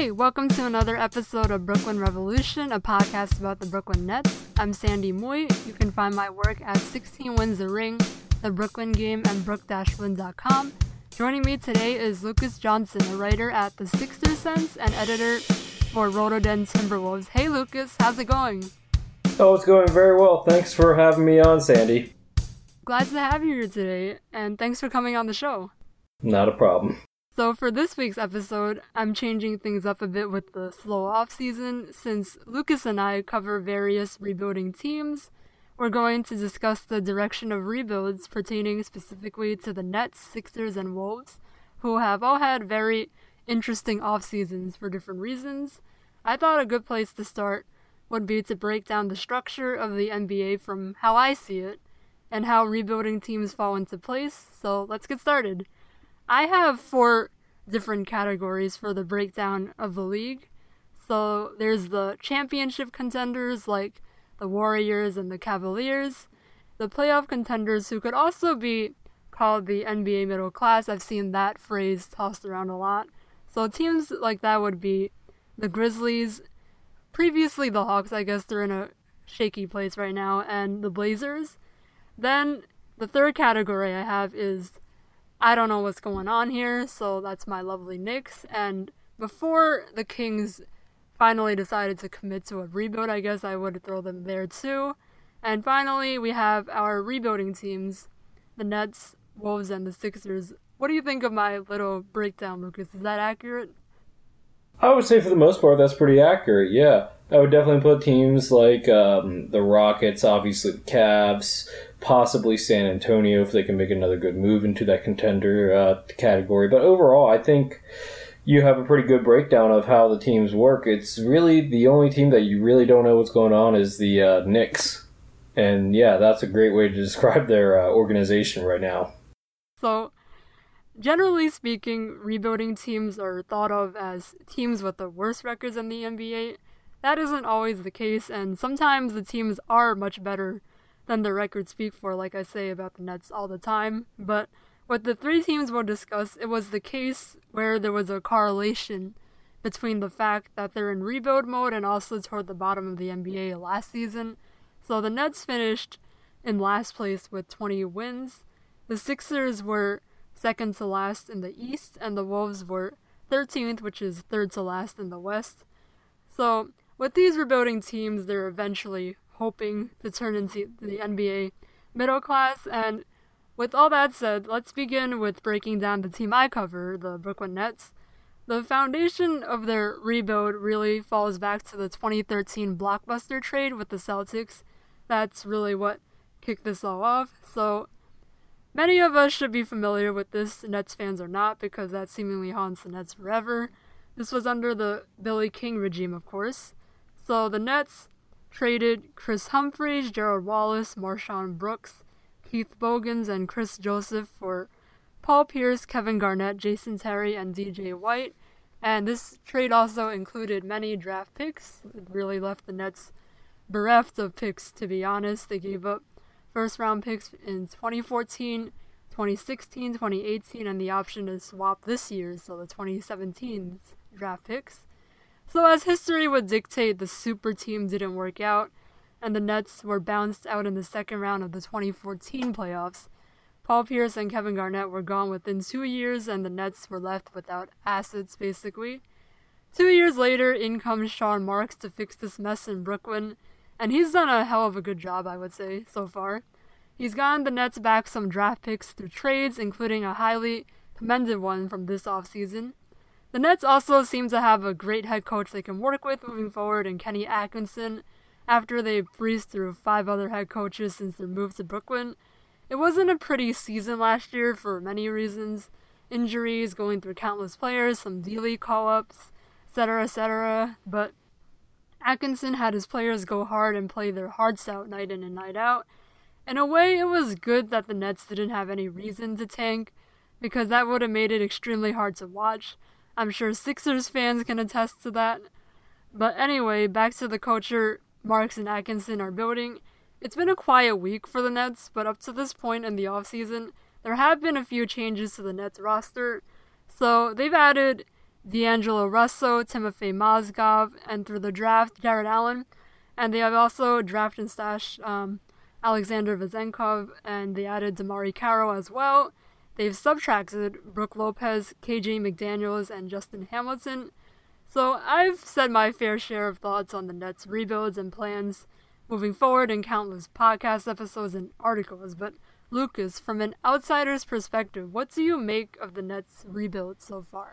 Hey, welcome to another episode of Brooklyn Revolution, a podcast about the Brooklyn Nets. I'm Sandy Moy. You can find my work at 16 Wins the Ring, The Brooklyn Game, and brook-win.com. Joining me today is Lucas Johnson, a writer at The Sixers Sense and editor for Rotoden Timberwolves. Hey Lucas, how's it going? Oh, it's going very well. Thanks for having me on, Sandy. Glad to have you here today, and thanks for coming on the show. Not a problem. So for this week's episode, I'm changing things up a bit with the slow off-season. Since Lucas and I cover various rebuilding teams, we're going to discuss the direction of rebuilds pertaining specifically to the Nets, Sixers, and Wolves, who have all had very interesting off-seasons for different reasons. I thought a good place to start would be to break down the structure of the NBA from how I see it, and how rebuilding teams fall into place, so let's get started. I have 4 different categories for the breakdown of the league. So there's the championship contenders like the Warriors and the Cavaliers, the playoff contenders who could also be called the NBA middle class. I've seen that phrase tossed around a lot. So teams like that would be the Grizzlies, previously the Hawks, I guess they're in a shaky place right now, and the Blazers. Then the third category I have is I don't know what's going on here, so that's my lovely Knicks. And before the Kings finally decided to commit to a rebuild, I guess I would throw them there too. And finally, we have our rebuilding teams, the Nets, Wolves, and the Sixers. What do you think of my little breakdown, Lucas? Is that accurate? I would say for the most part that's pretty accurate, yeah. I would definitely put teams like the Rockets, obviously the Cavs, possibly San Antonio if they can make another good move into that contender category. But overall, I think you have a pretty good breakdown of how the teams work. It's really the only team that you really don't know what's going on is the Knicks. And yeah, that's a great way to describe their organization right now. So, generally speaking, rebuilding teams are thought of as teams with the worst records in the NBA. That isn't always the case, and sometimes the teams are much better than their records speak for, like I say about the Nets all the time. But with the 3 teams we'll discuss, it was the case where there was a correlation between the fact that they're in rebuild mode and also toward the bottom of the NBA last season. So the Nets finished in last place with 20 wins. The Sixers were second to last in the East, and the Wolves were 13th, which is third to last in the West. So with these rebuilding teams, they're eventually hoping to turn into the NBA middle class. And with all that said, let's begin with breaking down the team I cover, the Brooklyn Nets. The foundation of their rebuild really falls back to the 2013 blockbuster trade with the Celtics. That's really what kicked this all off. So many of us should be familiar with this. Nets fans are not, because that seemingly haunts the Nets forever. This was under the Billy King regime, of course. So the Nets traded Chris Humphries, Gerald Wallace, Marshawn Brooks, Keith Bogans, and Chris Joseph for Paul Pierce, Kevin Garnett, Jason Terry, and DJ White. And this trade also included many draft picks. It really left the Nets bereft of picks, to be honest. They gave up first-round picks in 2014, 2016, 2018, and the option to swap this year's, so the 2017 draft picks. So as history would dictate, the super team didn't work out, and the Nets were bounced out in the second round of the 2014 playoffs. Paul Pierce and Kevin Garnett were gone within 2 years, and the Nets were left without assets, basically. 2 years later, in comes Sean Marks to fix this mess in Brooklyn, and he's done a hell of a good job, I would say, so far. He's gotten the Nets back some draft picks through trades, including a highly commended one from this offseason. The Nets also seem to have a great head coach they can work with moving forward in Kenny Atkinson, after they breezed through 5 other head coaches since their move to Brooklyn. It wasn't a pretty season last year for many reasons. Injuries, going through countless players, some D-League call-ups, etc. But Atkinson had his players go hard and play their hearts out night in and night out. In a way, it was good that the Nets didn't have any reason to tank, because that would have made it extremely hard to watch. I'm sure Sixers fans can attest to that. But anyway, back to the culture Marks and Atkinson are building. It's been a quiet week for the Nets, but up to this point in the offseason, there have been a few changes to the Nets roster. So they've added D'Angelo Russell, Timofey Mozgov, and through the draft, Jarrett Allen. And they have also drafted and stashed Alexander Vezenkov, and they added Damari Carroll as well. They've subtracted Brook Lopez, KJ McDaniels, and Justin Hamilton. So I've said my fair share of thoughts on the Nets' rebuilds and plans moving forward in countless podcast episodes and articles, but Lucas, from an outsider's perspective, what do you make of the Nets' rebuild so far?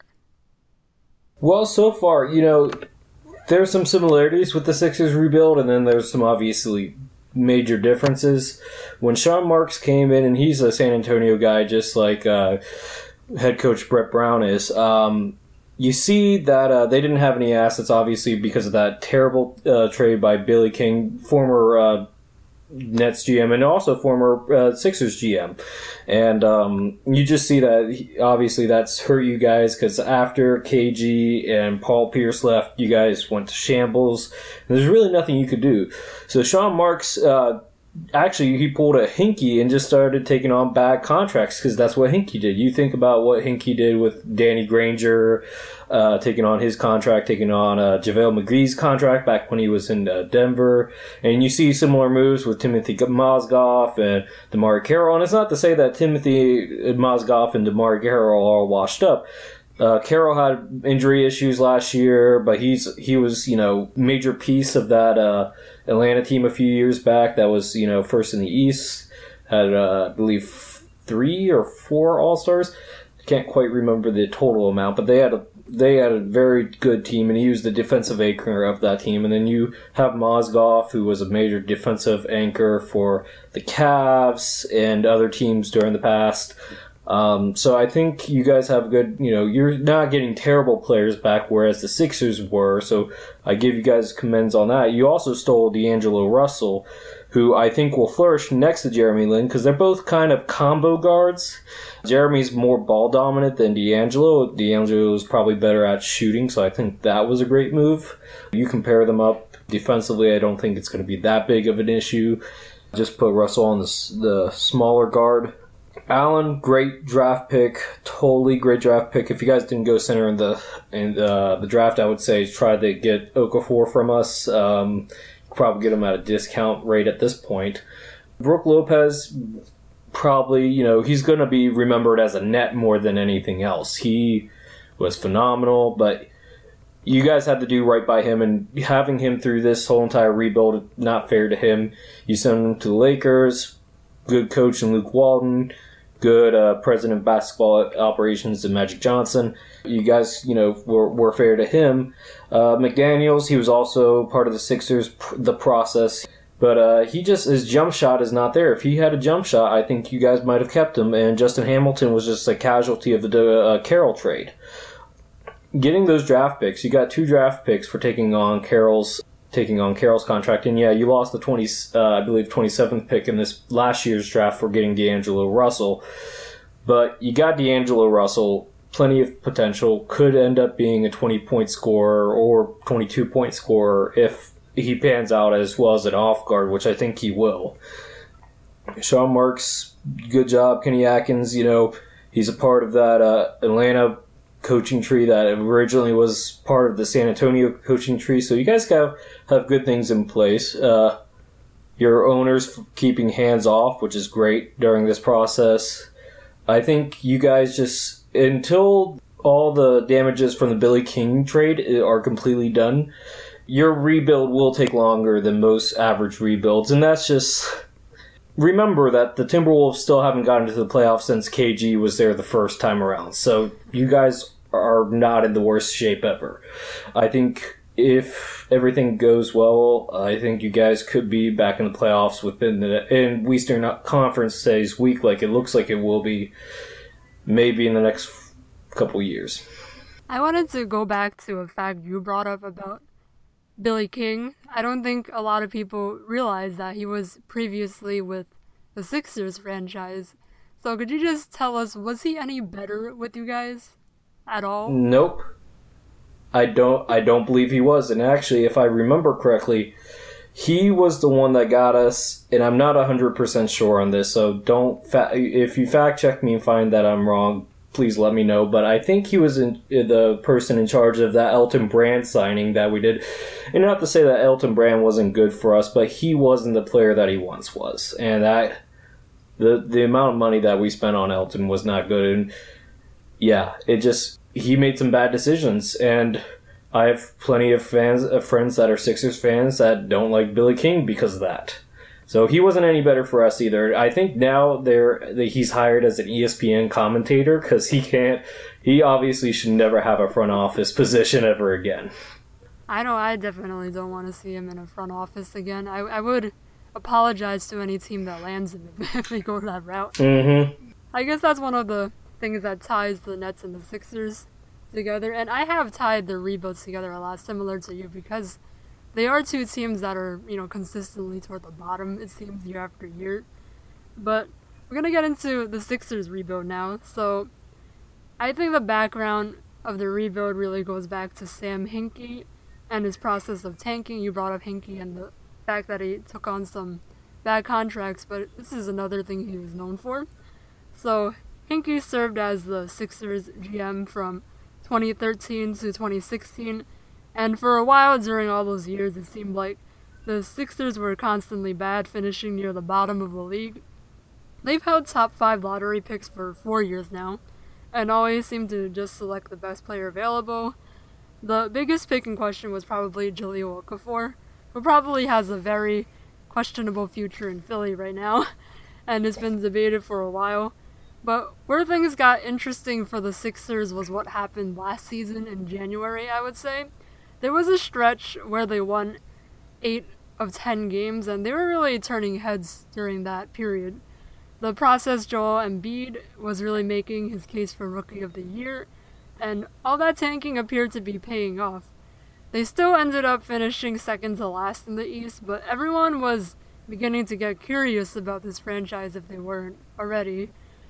Well, so far, there's some similarities with the Sixers rebuild, and then there's some obviously major differences. When Sean Marks came in, and he's a San Antonio guy just like head coach Brett Brown is, you see that they didn't have any assets, obviously, because of that terrible trade by Billy King, former Nets GM and also former Sixers GM. And you just see that, obviously, that's hurt you guys because after KG and Paul Pierce left, you guys went to shambles. And there's really nothing you could do. So Sean Marks... actually, he pulled a Hinkie and just started taking on bad contracts because that's what Hinkie did. You think about what Hinkie did with Danny Granger, taking on his contract, taking on JaVale McGee's contract back when he was in Denver. And you see similar moves with Timothy Mozgov and Damari Carroll. And it's not to say that Timothy Mozgov and Damari Carroll are all washed up. Carroll had injury issues last year, but he was major piece of that Atlanta team a few years back that was first in the East. Had I believe 3 or 4 All-Stars. Can't quite remember the total amount, but they had a very good team, and he was the defensive anchor of that team. And then you have Mozgov, who was a major defensive anchor for the Cavs and other teams during the past. So I think you guys have good, you're not getting terrible players back, whereas the Sixers were, so I give you guys commends on that. You also stole D'Angelo Russell, who I think will flourish next to Jeremy Lin, because they're both kind of combo guards. Jeremy's more ball dominant than D'Angelo. D'Angelo is probably better at shooting, so I think that was a great move. You compare them up defensively, I don't think it's going to be that big of an issue. Just put Russell on the smaller guard. Allen, great draft pick, totally great draft pick. If you guys didn't go center in the draft, I would say try to get Okafor from us. Probably get him at a discount rate at this point. Brook Lopez, probably, he's going to be remembered as a net more than anything else. He was phenomenal, but you guys had to do right by him, and having him through this whole entire rebuild, not fair to him. You send him to the Lakers, good coach in Luke Walton, good president of basketball operations in Magic Johnson. You guys, were fair to him. McDaniels, he was also part of the Sixers, the process. But his jump shot is not there. If he had a jump shot, I think you guys might have kept him. And Justin Hamilton was just a casualty of the Carroll trade. Getting those draft picks, you got 2 draft picks for taking on Carroll's contract. And yeah, you lost the 27th pick in this last year's draft for getting D'Angelo Russell. But you got D'Angelo Russell, plenty of potential, could end up being a 20-point scorer or 22-point scorer if he pans out as well as an off guard, which I think he will. Sean Marks, good job. Kenny Atkins, he's a part of that Atlanta coaching tree that originally was part of the San Antonio coaching tree. So you guys have good things in place. Your owners keeping hands off, which is great during this process. I think you guys just, until all the damages from the Billy King trade are completely done, your rebuild will take longer than most average rebuilds. And that's just, remember that the Timberwolves still haven't gotten to the playoffs since KG was there the first time around. So you guys are not in the worst shape ever. I think if everything goes well, I think you guys could be back in the playoffs in Eastern Conference stays weak like it looks like it will be maybe in the next couple years. I wanted to go back to a fact you brought up about Billy King. I don't think a lot of people realize that he was previously with the Sixers franchise. So could you just tell us, was he any better with you guys at all? Nope. I don't believe he was. And actually, if I remember correctly, he was the one that got us, and I'm not 100% sure on this, so if you fact check me and find that I'm wrong, please let me know. But I think he was the person in charge of that Elton Brand signing that we did. And not to say that Elton Brand wasn't good for us, but he wasn't the player that he once was. And the amount of money that we spent on Elton was not good. And yeah, he made some bad decisions. And I have plenty of friends that are Sixers fans that don't like Billy King because of that. So he wasn't any better for us either. I think now he's hired as an ESPN commentator because he obviously should never have a front office position ever again. I know I definitely don't want to see him in a front office again. I would apologize to any team that lands him if they go that route. Mm-hmm. I guess that's one of the things that ties the Nets and the Sixers together. And I have tied their rebuilds together a lot similar to you because they are two teams that are, consistently toward the bottom, it seems, year after year. But we're going to get into the Sixers rebuild now. So I think the background of the rebuild really goes back to Sam Hinkie and his process of tanking. You brought up Hinkie and the fact that he took on some bad contracts, but this is another thing he was known for. So Hinkie served as the Sixers GM from 2013 to 2016. And for a while during all those years, it seemed like the Sixers were constantly bad, finishing near the bottom of the league. They've held top 5 lottery picks for 4 years now, and always seem to just select the best player available. The biggest pick in question was probably Jahlil Okafor, who probably has a very questionable future in Philly right now, and it's been debated for a while. But where things got interesting for the Sixers was what happened last season in January, I would say. There was a stretch where they won 8 of 10 games, and they were really turning heads during that period. The process Joel Embiid was really making his case for Rookie of the Year, and all that tanking appeared to be paying off. They still ended up finishing second to last in the East, but everyone was beginning to get curious about this franchise if they weren't already.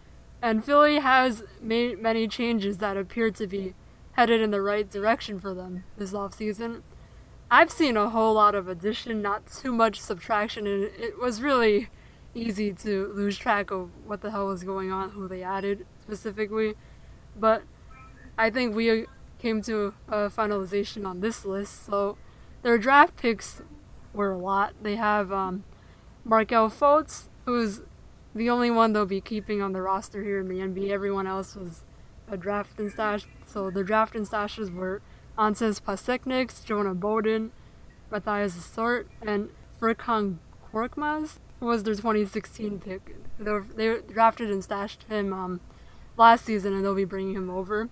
And Philly has made many changes that appear to be headed in the right direction for them this offseason. I've seen a whole lot of addition, not too much subtraction, and it was really easy to lose track of what the hell was going on, who they added specifically. But I think we came to a finalization on this list. So their draft picks were a lot. They have Markelle Fultz, who's the only one they'll be keeping on the roster here in the NBA. Everyone else was a draft and stash. So the draft and stashes were Antes Pasekniks, Jonah Bolden, Matthias Sort, and Furkan Korkmaz, who was their 2016 pick. They drafted and stashed him last season, and they'll be bringing him over.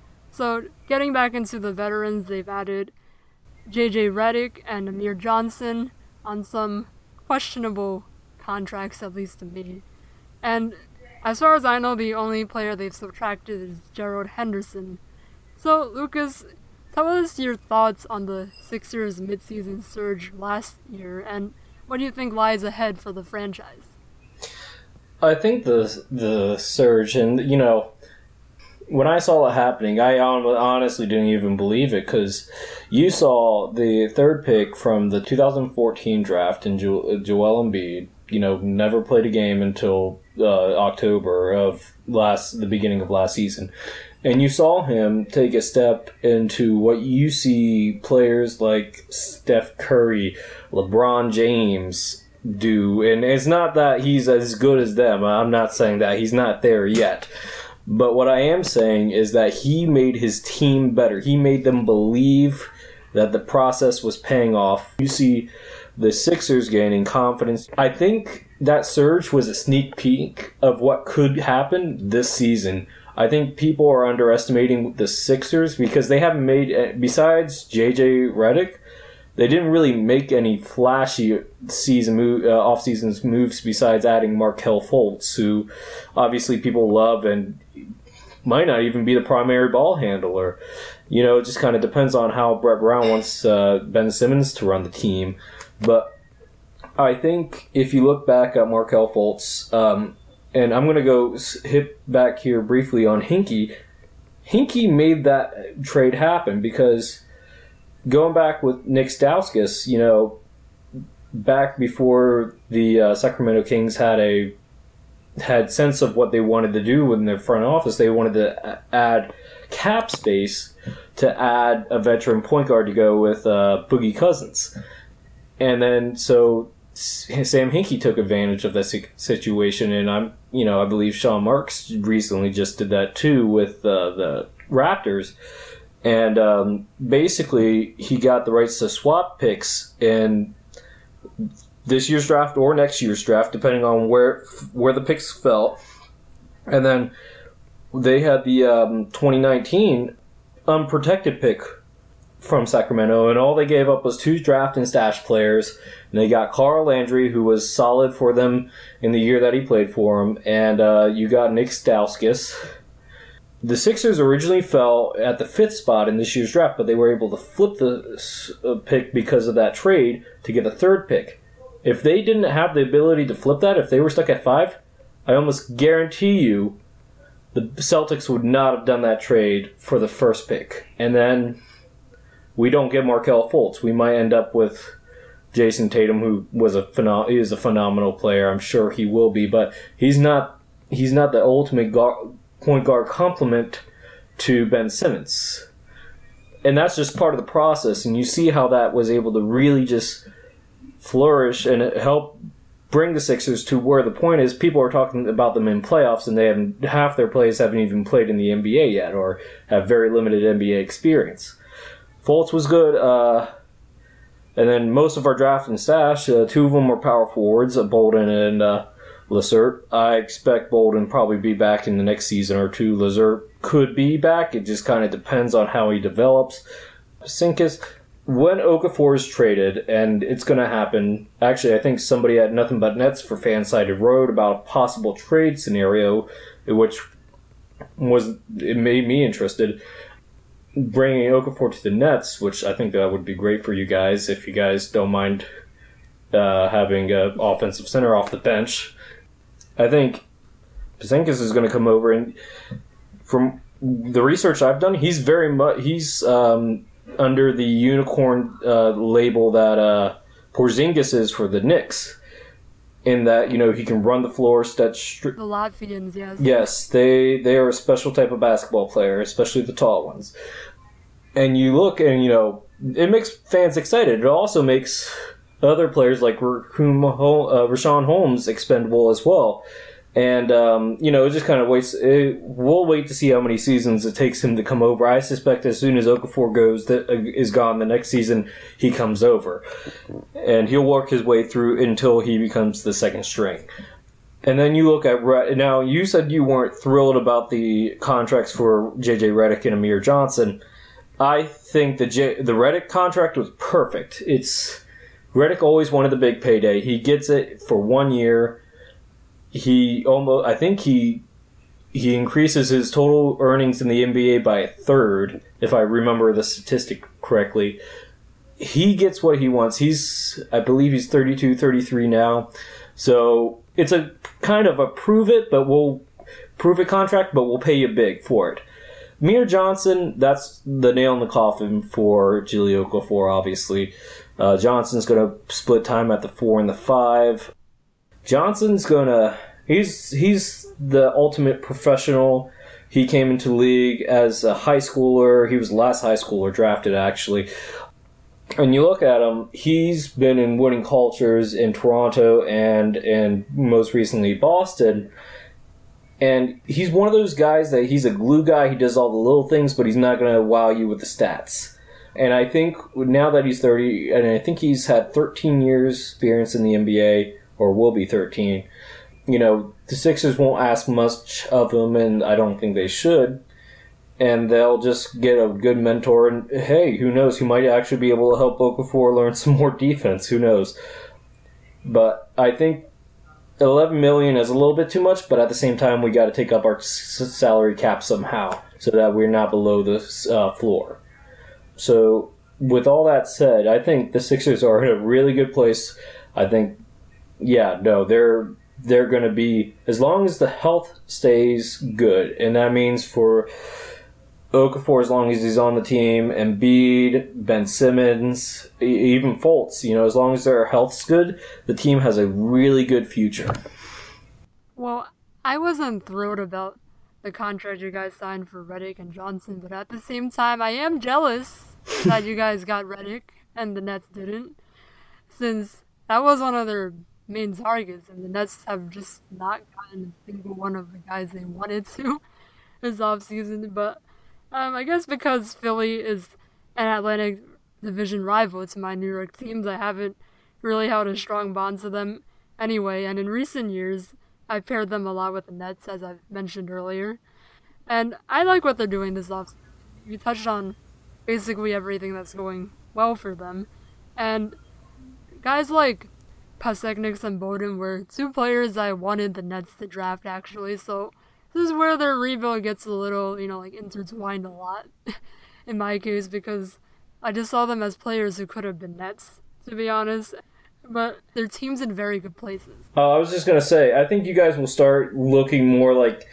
So getting back into the veterans, they've added J.J. Redick and Amir Johnson on some questionable contracts, at least to me. And as far as I know, the only player they've subtracted is Gerald Henderson. So, Lucas, tell us your thoughts on the Sixers midseason surge last year, and what do you think lies ahead for the franchise? I think the surge, and when I saw it happening, I honestly didn't even believe it, because you saw the third pick from the 2014 draft in Joel Embiid, never played a game until October of the beginning of last season. And you saw him take a step into what you see players like Steph Curry, LeBron James do. And it's not that he's as good as them. I'm not saying that. He's not there yet. But what I am saying is that he made his team better. He made them believe that the process was paying off. You see the Sixers gaining confidence. I think that surge was a sneak peek of what could happen this season. I think people are underestimating the Sixers because they haven't made, besides J.J. Redick, they didn't really make any flashy off-season moves besides adding Markelle Fultz, who obviously people love and might not even be the primary ball handler. It just kind of depends on how Brett Brown wants Ben Simmons to run the team. But I think if you look back at Markelle Fultz, and I'm going to go hit back here briefly on Hinkie. Hinkie made that trade happen because going back with Nick Stauskas, back before the Sacramento Kings had a had sense of what they wanted to do in their front office. They wanted to add cap space to add a veteran point guard to go with Boogie Cousins. And then so Sam Hinkie took advantage of that situation, and I believe Sean Marks recently just did that too with the Raptors. And basically, he got the rights to swap picks in this year's draft or next year's draft, depending on where the picks fell. And then they had the 2019 unprotected pick from Sacramento, and all they gave up was 2 draft and stash players. And they got Carl Landry, who was solid for them in the year that he played for them, and you got Nick Stauskas. The Sixers originally fell at the 5th spot in this year's draft, but they were able to flip the pick because of that trade to get a 3rd pick. If they didn't have the ability to flip that, if they were stuck at 5, I almost guarantee you the Celtics would not have done that trade for the 1st pick. And then we don't get Markelle Fultz. We might end up with Jason Tatum, who is a phenomenal player. I'm sure he will be, but he's not the ultimate point guard complement to Ben Simmons. And that's just part of the process, and you see how that was able to really just flourish and help bring the Sixers to where the point is. People are talking about them in playoffs, and half their players haven't even played in the NBA yet or have very limited NBA experience. Fultz was good, and then most of our draft and stash, 2 of them were power forwards, Bolden and Lessert. I expect Bolden probably be back in the next season or 2. Lessert could be back. It just kind of depends on how he develops. Sinkus, when Okafor is traded, and it's going to happen, actually I think somebody at Nothing But Nets for Fansided wrote about a possible trade scenario, it made me interested. Bringing Okafor to the Nets, which I think that would be great for you guys if you guys don't mind having an offensive center off the bench. I think Porzingis is going to come over, and from the research I've done, he's under the unicorn label that Porzingis is for the Knicks. In that, he can run the floor, stretch. The Latvians, yes. Yes, they are a special type of basketball player, especially the tall ones. And you look, and it makes fans excited. It also makes other players like Rashawn Holmes expendable as well. And it just kind of waits. We'll wait to see how many seasons it takes him to come over. I suspect as soon as Okafor is gone the next season, he comes over. And he'll work his way through until he becomes the second string. And then you look at... Now, you said you weren't thrilled about the contracts for J.J. Redick and Amir Johnson. I think the Redick contract was perfect. Redick always wanted the big payday. He gets it for 1 year. I think he increases his total earnings in the NBA by 1/3, if I remember the statistic correctly. He gets what he wants. I believe he's 32, 33 now. So it's a kind of a prove it contract, but we'll pay you big for it. Amir Johnson, that's the nail in the coffin for Jahlil Okafor, obviously. Johnson's going to split time at the 4 and the 5. Johnson's he's the ultimate professional. He came into the league as a high schooler. He was the last high schooler drafted, actually. And you look at him, he's been in winning cultures in Toronto and most recently Boston. And he's one of those guys that he's a glue guy. He does all the little things, but he's not going to wow you with the stats. And I think now that he's 30, and I think he's had 13 years experience in the NBA, or will be 13, the Sixers won't ask much of him, and I don't think they should. And they'll just get a good mentor, and hey, who knows? He might actually be able to help Okafor learn some more defense. Who knows? But I think $11 million is a little bit too much, but at the same time, we got to take up our salary cap somehow so that we're not below the floor. So, with all that said, I think the Sixers are in a really good place. I think, they're going to be, as long as the health stays good, and that means for Okafor, as long as he's on the team, Embiid, Ben Simmons, even Fultz, as long as their health's good, the team has a really good future. Well, I wasn't thrilled about the contract you guys signed for Redick and Johnson, but at the same time, I am jealous that you guys got Redick and the Nets didn't, since that was one of their main targets, and the Nets have just not gotten a single one of the guys they wanted to this offseason. But I guess because Philly is an Atlantic Division rival to my New York teams, I haven't really held a strong bond to them anyway, and in recent years, I've paired them a lot with the Nets, as I've mentioned earlier. And I like what they're doing this offseason. You touched on basically everything that's going well for them. And guys like Pasechniks and Bowden were two players I wanted the Nets to draft, actually. So this is where their rebuild gets a little, intertwined a lot in my case, because I just saw them as players who could have been Nets, to be honest. But their team's in very good places. I was just going to say, I think you guys will start looking more like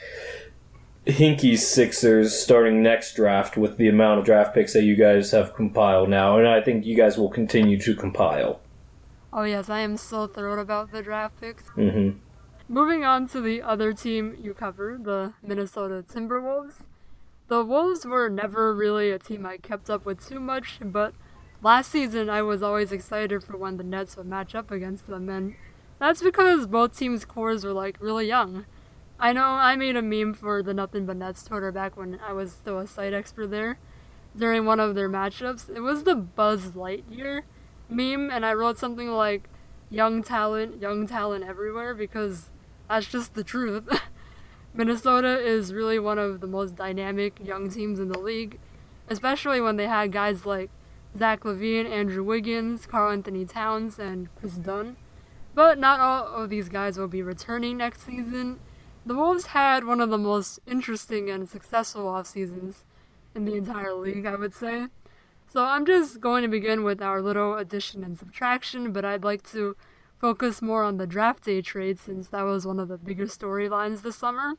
Hinkie's Sixers starting next draft with the amount of draft picks that you guys have compiled now, and I think you guys will continue to compile. Oh yes, I am so thrilled about the draft picks. Mm-hmm. Moving on to the other team you covered, the Minnesota Timberwolves. The Wolves were never really a team I kept up with too much, but last season I was always excited for when the Nets would match up against them, and that's because both teams' cores were really young. I know I made a meme for the Nothing But Nets Twitter back when I was still a site expert there. During one of their matchups, it was the Buzz Lightyear meme, and I wrote something like young talent everywhere, because that's just the truth. Minnesota is really one of the most dynamic young teams in the league, especially when they had guys like Zach LaVine, Andrew Wiggins, Karl-Anthony Towns, and Chris Dunn. But not all of these guys will be returning next season. The Wolves had one of the most interesting and successful off seasons in the entire league, I would say. So I'm just going to begin with our little addition and subtraction, but I'd like to focus more on the draft day trade, since that was one of the bigger storylines this summer.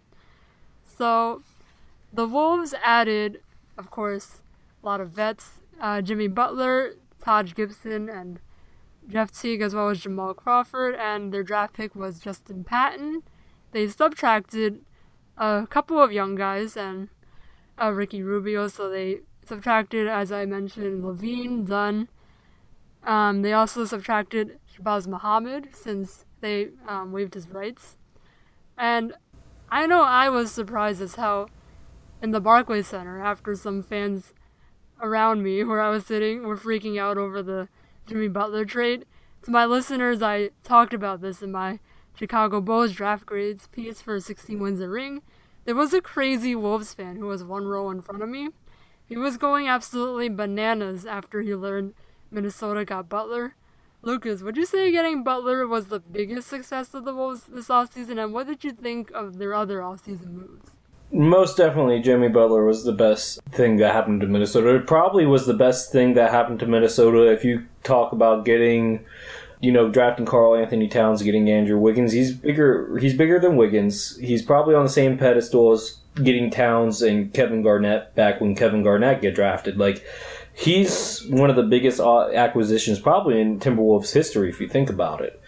So the Wolves added, of course, a lot of vets. Jimmy Butler, Taj Gibson, and Jeff Teague, as well as Jamal Crawford, and their draft pick was Justin Patton. They subtracted a couple of young guys and Ricky Rubio, so they subtracted, as I mentioned, LaVine, Dunn. They also subtracted Shabazz Muhammad, since they waived his rights. And I know I was surprised as hell in the Barclays Center after some fans around me where I was sitting were freaking out over the Jimmy Butler trade. To my listeners, I talked about this in my Chicago Bulls draft grades piece for 16 Wins a Ring. There was a crazy Wolves fan who was one row in front of me. He was going absolutely bananas after he learned Minnesota got Butler. Lucas, would you say getting Butler was the biggest success of the Wolves this offseason, and what did you think of their other offseason moves? Most definitely, Jimmy Butler was the best thing that happened to Minnesota. It probably was the best thing that happened to Minnesota if you talk about getting, drafting Karl-Anthony Towns, getting Andrew Wiggins. He's bigger than Wiggins. He's probably on the same pedestal as getting Towns and Kevin Garnett back when Kevin Garnett get drafted. He's one of the biggest acquisitions probably in Timberwolves history, if you think about it.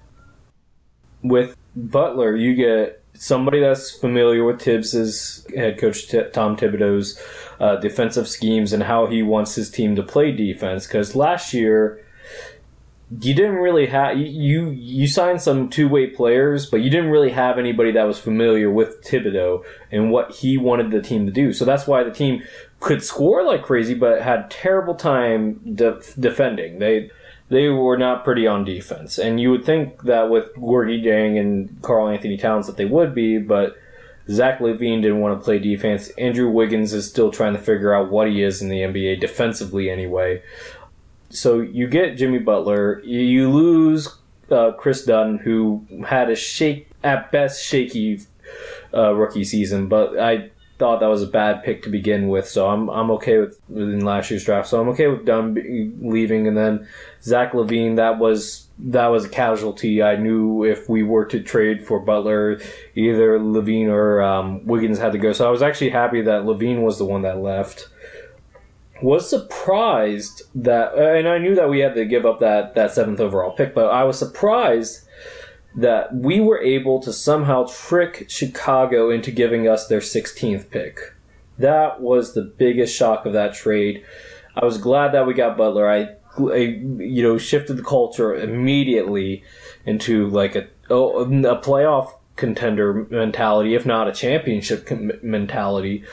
With Butler, you get somebody that's familiar with Tibbs's head coach Tom Thibodeau's defensive schemes and how he wants his team to play defense. Because last year, you didn't really have you signed some two-way players, but you didn't really have anybody that was familiar with Thibodeau and what he wanted the team to do. So that's why the team could score like crazy, but had terrible time defending. They were not pretty on defense. And you would think that with Gorgui Dieng and Karl-Anthony Towns that they would be, but Zach LaVine didn't want to play defense. Andrew Wiggins is still trying to figure out what he is in the NBA, defensively anyway. So you get Jimmy Butler. You lose Chris Dunn, who had at best shaky rookie season, but I thought that was a bad pick to begin with, so I'm okay with in last year's draft. So I'm okay with Dunn leaving, and then Zach LaVine, that was a casualty. I knew if we were to trade for Butler, either LaVine or Wiggins had to go. So I was actually happy that LaVine was the one that left. Was surprised that, and I knew that we had to give up that 7th overall pick, but I was surprised that we were able to somehow trick Chicago into giving us their 16th pick. That was the biggest shock of that trade. I was glad that we got Butler. I shifted the culture immediately into like a playoff contender mentality, if not a championship mentality.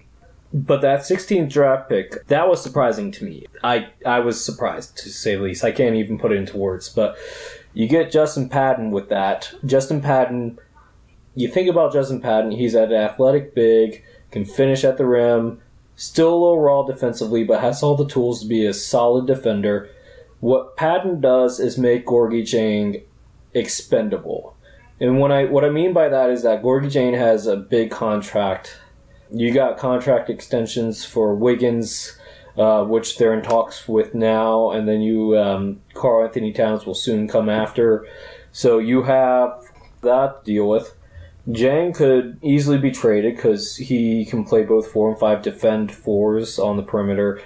But that 16th draft pick, that was surprising to me. I was surprised, to say the least. I can't even put it into words. But you get Justin Patton with that. Justin Patton, you think about Justin Patton, he's an athletic big, can finish at the rim, still a little raw defensively, but has all the tools to be a solid defender. What Patton does is make Gorgui Dieng expendable. And what I mean by that is that Gorgui Dieng has a big contract. You got contract extensions for Wiggins, which they're in talks with now, and then Karl Anthony Towns will soon come after. So you have that to deal with. Dieng could easily be traded because he can play both 4 and 5 defend fours on the perimeter.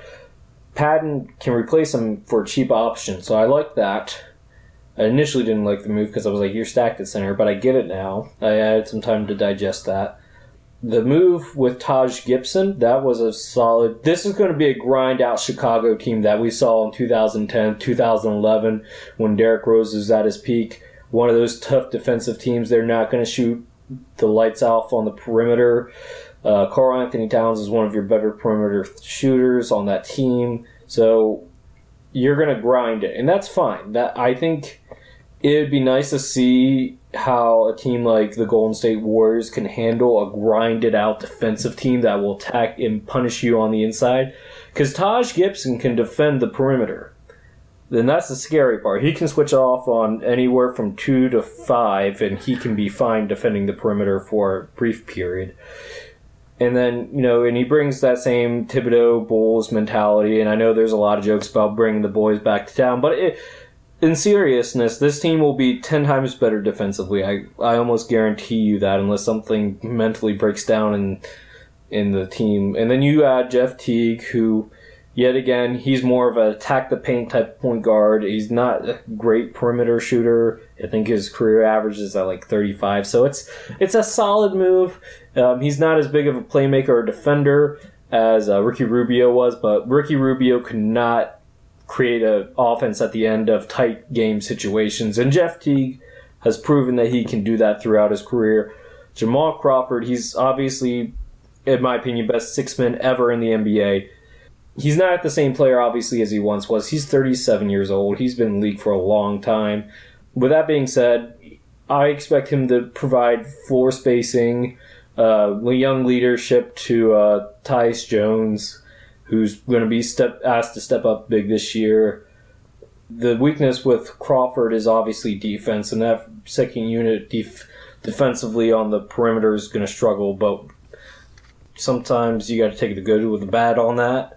Patton can replace him for a cheap option, so I like that. I initially didn't like the move because I was like, you're stacked at center, but I get it now. I had some time to digest that. The move with Taj Gibson, that was a solid... This is going to be a grind-out Chicago team that we saw in 2010, 2011, when Derrick Rose was at his peak. One of those tough defensive teams. They're not going to shoot the lights off on the perimeter. Karl Anthony Towns is one of your better perimeter shooters on that team. So you're going to grind it, and that's fine. I think it would be nice to see how a team like the Golden State Warriors can handle a grinded-out defensive team that will attack and punish you on the inside. Because Taj Gibson can defend the perimeter. Then that's the scary part. He can switch off on anywhere from 2 to 5, and he can be fine defending the perimeter for a brief period. And then, and he brings that same Thibodeau Bulls mentality, and I know there's a lot of jokes about bringing the boys back to town, but in seriousness, this team will be 10 times better defensively. I almost guarantee you that, unless something mentally breaks down in the team. And then you add Jeff Teague, who, yet again, he's more of an attack-the-paint type point guard. He's not a great perimeter shooter. I think his career average is at like 35. So it's a solid move. He's not as big of a playmaker or defender as Ricky Rubio was, but Ricky Rubio could not create an offense at the end of tight game situations. And Jeff Teague has proven that he can do that throughout his career. Jamal Crawford, he's obviously, in my opinion, best 6-man ever in the NBA. He's not the same player, obviously, as he once was. He's 37 years old. He's been in the league for a long time. With that being said, I expect him to provide floor spacing, young leadership to Tyus Jones, who's going to be asked to step up big this year. The weakness with Crawford is obviously defense, and that second unit defensively on the perimeter is going to struggle, but sometimes you got to take the good with the bad on that.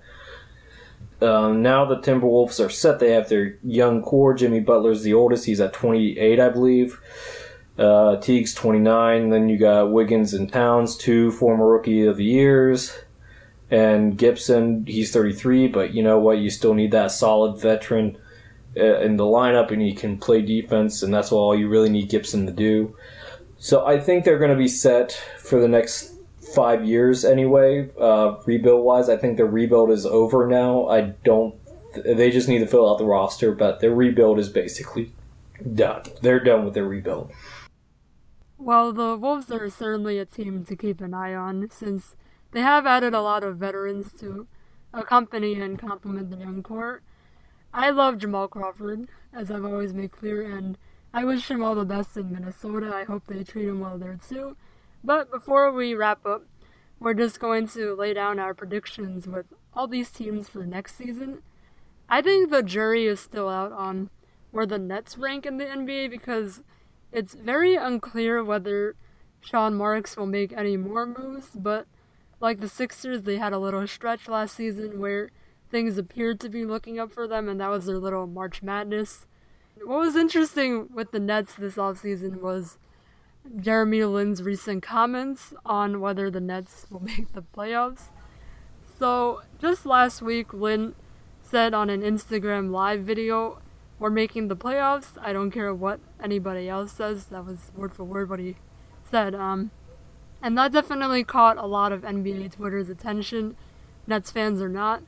Now the Timberwolves are set. They have their young core. Jimmy Butler's the oldest. He's at 28, I believe. Teague's 29. Then you got Wiggins and Towns, 2 former Rookie of the Years. And Gibson, he's 33, but you know what? You still need that solid veteran in the lineup, and he can play defense, and that's all you really need Gibson to do. So I think they're going to be set for the next 5 years anyway, rebuild-wise. I think their rebuild is over now. They just need to fill out the roster, but their rebuild is basically done. They're done with their rebuild. Well, the Wolves are certainly a team to keep an eye on, since they have added a lot of veterans to accompany and complement the young core. I love Jamal Crawford, as I've always made clear, and I wish him all the best in Minnesota. I hope they treat him well there too. But before we wrap up, we're just going to lay down our predictions with all these teams for next season. I think the jury is still out on where the Nets rank in the NBA because it's very unclear whether Sean Marks will make any more moves, but like the Sixers, they had a little stretch last season where things appeared to be looking up for them, and that was their little March Madness. What was interesting with the Nets this offseason was Jeremy Lin's recent comments on whether the Nets will make the playoffs. So, just last week, Lin said on an Instagram live video we're making the playoffs. I don't care what anybody else says. That was word for word what he said. And that definitely caught a lot of NBA Twitter's attention, Nets fans or not.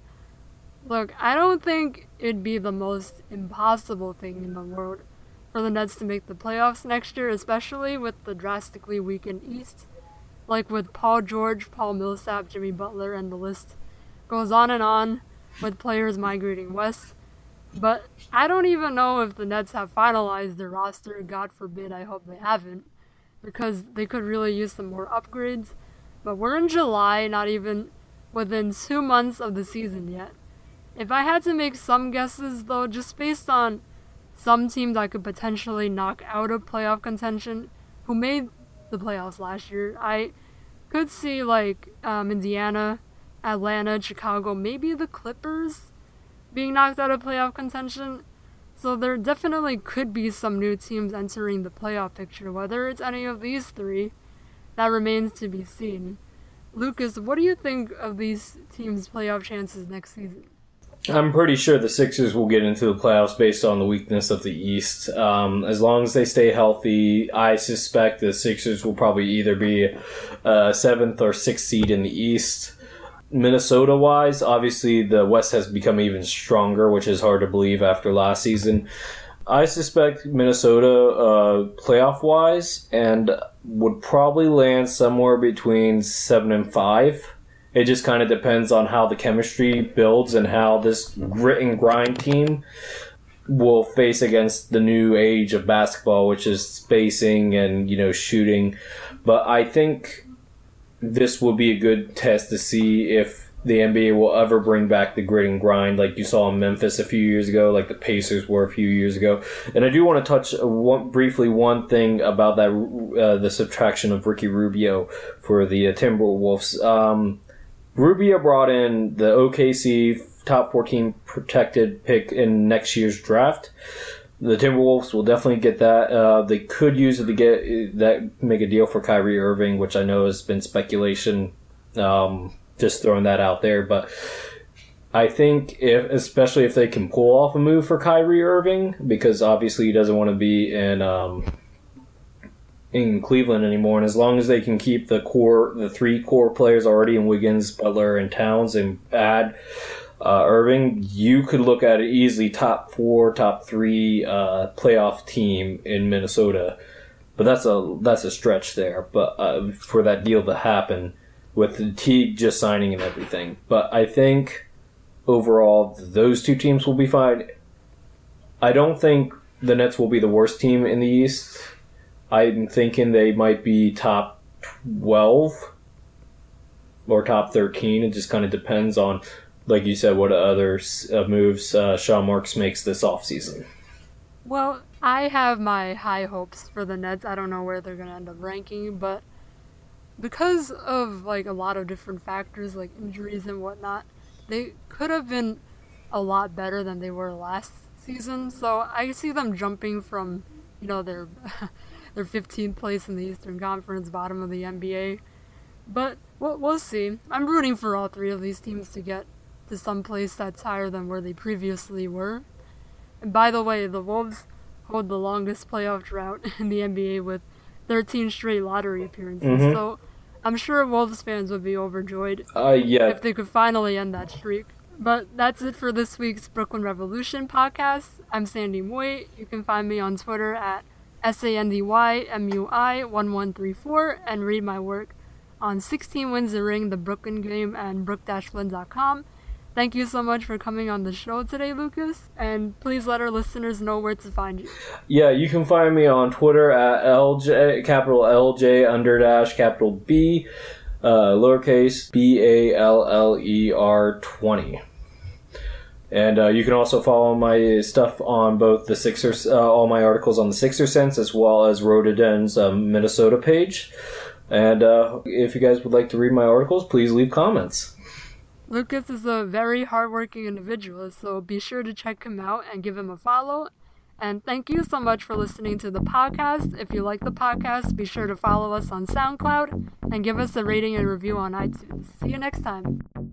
Look, I don't think it'd be the most impossible thing in the world for the Nets to make the playoffs next year, especially with the drastically weakened East. Like with Paul George, Paul Millsap, Jimmy Butler, and the list goes on with players migrating west. But I don't even know if the Nets have finalized their roster. God forbid, I hope they haven't, because they could really use some more upgrades. But we're in July, not even within 2 months of the season yet. If I had to make some guesses, though, just based on some teams I could potentially knock out of playoff contention who made the playoffs last year, I could see like Indiana, Atlanta, Chicago, maybe the Clippers being knocked out of playoff contention. So there definitely could be some new teams entering the playoff picture. Whether it's any of these three, that remains to be seen. Lucas, what do you think of these teams' playoff chances next season? I'm pretty sure the Sixers will get into the playoffs based on the weakness of the East. As long as they stay healthy, I suspect the Sixers will probably either be a 7th or 6th seed in the East. Minnesota-wise, obviously the West has become even stronger, which is hard to believe after last season. I suspect Minnesota, playoff-wise, and would probably land somewhere between 7 and 5. It just kind of depends on how the chemistry builds and how this grit and grind team will face against the new age of basketball, which is spacing and, shooting. But I think this will be a good test to see if the NBA will ever bring back the grit and grind like you saw in Memphis a few years ago, like the Pacers were a few years ago. And I do want to touch briefly one thing about that the subtraction of Ricky Rubio for the Timberwolves. Rubio brought in the OKC top 14 protected pick in next year's draft. The Timberwolves will definitely get that. They could use it to get that, make a deal for Kyrie Irving, which I know has been speculation. Just throwing that out there, but I think especially if they can pull off a move for Kyrie Irving, because obviously he doesn't want to be in Cleveland anymore, and as long as they can keep the 3 core players already in Wiggins, Butler, and Towns, and add Irving, you could look at it easily top 4, top 3 playoff team in Minnesota. But that's a stretch there. But for that deal to happen, with the Teague just signing and everything. But I think overall those 2 teams will be fine. I don't think the Nets will be the worst team in the East. I'm thinking they might be top 12 or top 13. It just kind of depends on, like you said, what other moves Sean Marks makes this offseason. Well, I have my high hopes for the Nets. I don't know where they're going to end up ranking, but because of like a lot of different factors like injuries and whatnot, they could have been a lot better than they were last season. So I see them jumping from, their 15th place in the Eastern Conference, bottom of the NBA. But we'll see. I'm rooting for all 3 of these teams to get to some place that's higher than where they previously were. And by the way, the Wolves hold the longest playoff drought in the NBA with 13 straight lottery appearances. Mm-hmm. So I'm sure Wolves fans would be overjoyed if they could finally end that streak. But that's it for this week's Brooklyn Revolution podcast. I'm Sandy Mui. You can find me on Twitter at SandyMui1134 and read my work on 16 Wins a Ring, The Brooklyn Game, and brook-flynn.com. Thank you so much for coming on the show today, Lucas, and please let our listeners know where to find you. Yeah, you can find me on Twitter at LJ, capital LJ, _ capital B, lowercase BALLER 20. And you can also follow my stuff on both the Sixers, all my articles on the Sixer Sense, as well as Rhododendron's Minnesota page. And if you guys would like to read my articles, please leave comments. Lucas is a very hardworking individual, so be sure to check him out and give him a follow. And thank you so much for listening to the podcast. If you like the podcast, be sure to follow us on SoundCloud and give us a rating and review on iTunes. See you next time.